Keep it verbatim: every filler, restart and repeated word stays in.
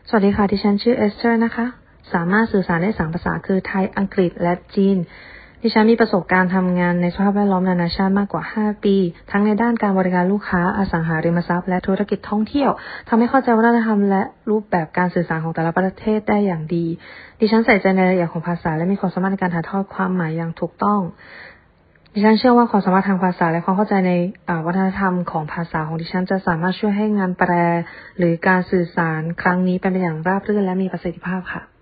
สวัสดีค่ะดิฉันชื่อเอสเธอร์นะคะสามารถสื่อสารได้สามภาษาคือไทยอังกฤษและจีนดิฉันมีประสบการณ์ทำงานในสภาพแวดล้อมนานาชาติมากกว่าห้าปีทั้งในด้านการบริการลูกค้าอสังหาริมทรัพย์และธุรกิจท่องเที่ยวทำให้เข้าใจวัฒนธรรมและรูปแบบการสื่อสารของแต่ละประเทศได้อย่างดีดิฉันใส่ใจในรายละเอียดของภาษาและมีความสามารถในการถ่ายทอดความหมายอย่างถูกต้องดิฉันเชื่อว่าความสามารถทางภาษาและความเข้าใจในวัฒนธรรมของภาษาของดิฉันจะสามารถช่วยให้งานแปลหรือการสื่อสารครั้งนี้เป็นไปอย่างราบรื่นและมีประสิทธิภาพค่ะ